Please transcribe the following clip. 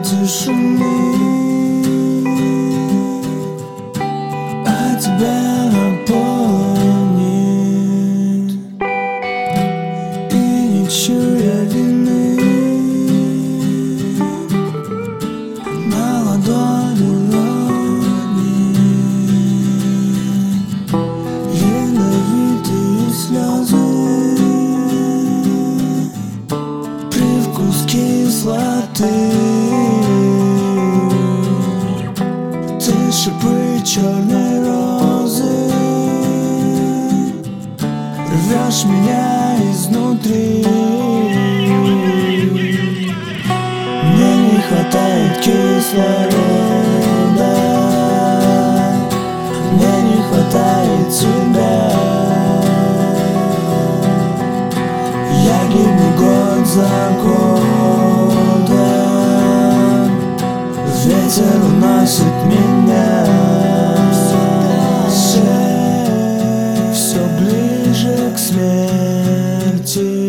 тишины, а тебя наполнит, и не чуя вины, на ладони ядовитые слезы, привкус кислоты. Ты шипы черной розы, рвешь меня изнутри. Мне не хватает кислорода, мне не хватает тебя. Я гибну год за годом, ветер уносит меня. Все ближе к смерти.